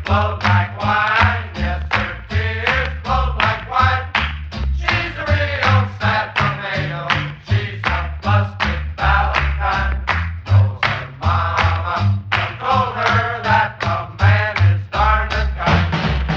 flowed like wine. Yes, her tears flowed like wine. She's a real sad tornado. She's a busted Valentine. Knows her mama done told her that a man is darned unkind.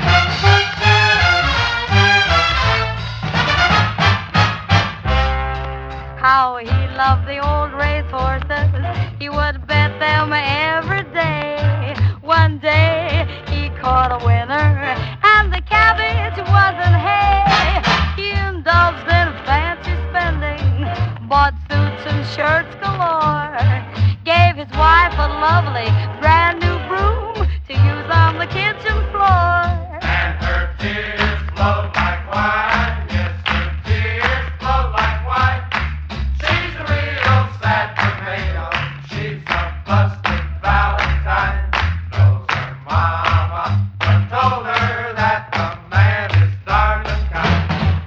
How he loved the old race horses. He would bet them every day. One day he caught a winner, and the cabbage wasn't hay. He indulged in fancy spending, bought suits and shirts galore, gave his wife a lovely brand new broom to use on the kitchen floor. And her tears flowed like wine. Yes, her tears flowed like wine. She's a real sad tornado. She's a busted Valentine. Knows her mama done told her that a man is darned unkind.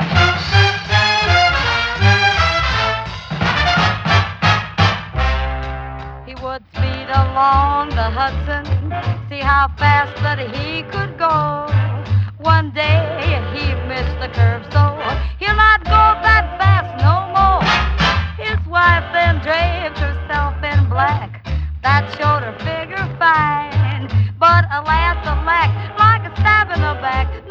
He would speed along the Hudson, see how fast that he could go. One day he missed the curve, so he'll not go that fast no more. His wife then draped herself in black, that showed her figure fine. But alas, alack, like a stab in the back,